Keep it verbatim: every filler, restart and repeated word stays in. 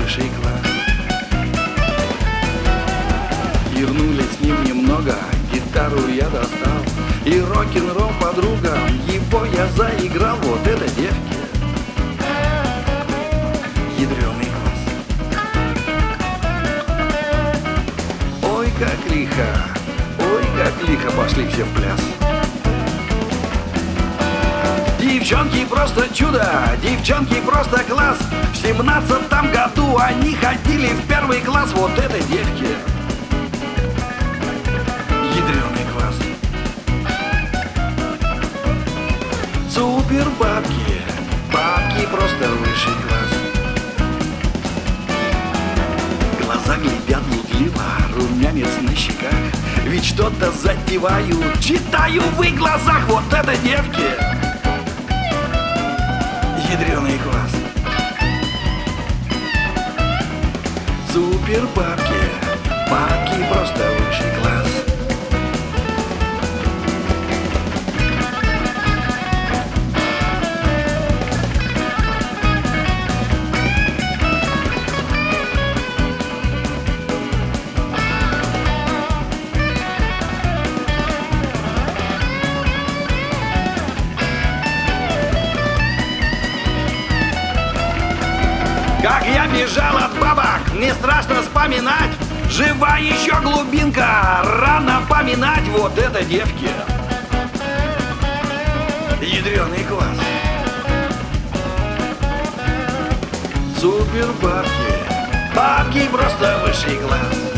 высший класс. Вернули с ним немного, гитару я достал, и рок-н-ролл подругам его я заиграл. Вот это девки, ядреный класс. Ой, как лихо, ой, как лихо пошли все в пляс. Девчонки просто чудо, девчонки просто класс. В семнадцатом году они ходили в первый класс. Вот это девки, ядреный класс. Супер бабки, бабки просто высший класс. Глаза глядят блудливо, румянец на щеках, ведь что-то затевают, читаю в их глазах. Вот это девки, ядреный класс. Супер бабки, бабки просто высший класс. Как я бежал от бабок, мне страшно вспоминать. Жива еще глубинка, рано поминать. Вот это девки, ядреный класс. Супер бабки, бабки просто высший класс.